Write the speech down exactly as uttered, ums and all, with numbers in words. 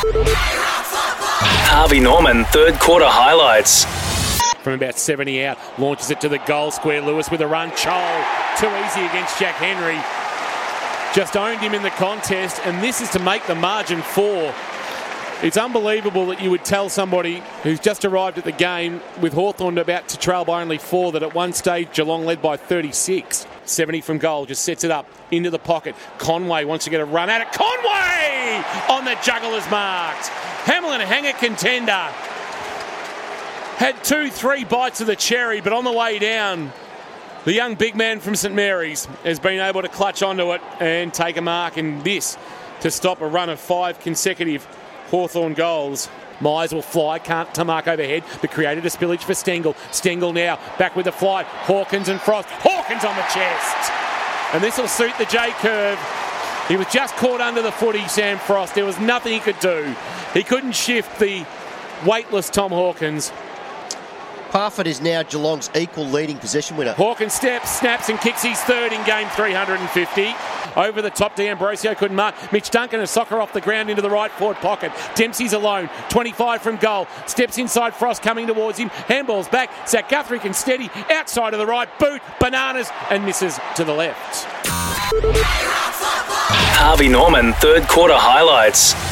Harvey Norman, third quarter highlights. From about seventy out, launches it to the goal square. Lewis with a run. Chol, too easy against Jack Henry. Just owned him in the contest, and this is to make the margin four. It's unbelievable that you would tell somebody who's just arrived at the game with Hawthorn about to trail by only four that at one stage Geelong led by thirty-six. seventy from goal, just sets it up into the pocket. Conway wants to get a run at it. Conway on the jugglers marked. Hamlin, hanger contender. Had two, three bites of the cherry, but on the way down, the young big man from St Mary's has been able to clutch onto it and take a mark in this to stop a run of five consecutive Hawthorn goals. Myers will fly, can't to mark overhead, but created a spillage for Stengel. Stengel now back with the flight. Hawkins and Frost. Hawkins on the chest. And this will suit the J curve. He was just caught under the footy, Sam Frost. There was nothing he could do. He couldn't shift the weightless Tom Hawkins. Parfitt is now Geelong's equal leading possession winner. Hawkins steps, snaps and kicks his third in game three hundred fifty. Over the top, D'Ambrosio couldn't mark. Mitch Duncan a soccer off the ground into the right forward pocket. Dempsey's alone, twenty-five from goal. Steps inside, Frost coming towards him. Handball's back. Zach Guthrie can steady. Outside of the right, boot, bananas, and misses to the left. Harvey Norman, third quarter highlights.